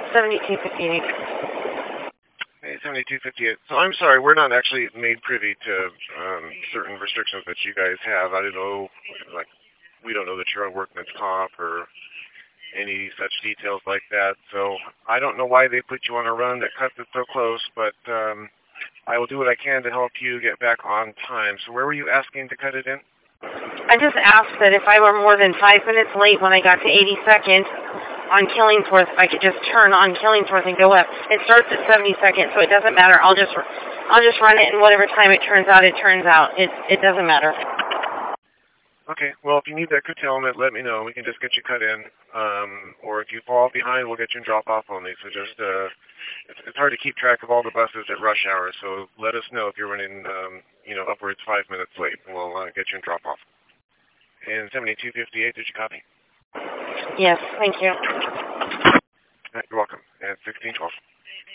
7258. Hey, 7258. So I'm sorry, we're not actually made privy to certain restrictions that you guys have. I don't know, like, we don't know that you're on workman's comp or any such details like that. So I don't know why they put you on a run that cuts it so close, but I will do what I can to help you get back on time. So where were you asking to cut it in? I just asked that if I were more than 5 minutes late when I got to 82nd on Killingsworth, I could just turn on Killingsworth and go up. It starts at 72nd, so it doesn't matter. I'll just run it, and whatever time it turns out, it turns out. It doesn't matter. Okay. Well, if you need that curtailment, let me know. We can just get you cut in. Or if you fall behind, we'll get you in drop-off only. So just it's hard to keep track of all the buses at rush hour. So let us know if you're running, upwards 5 minutes late, and we'll get you in drop-off. And 7258, did you copy? Yes, thank you. You're welcome. And 1612.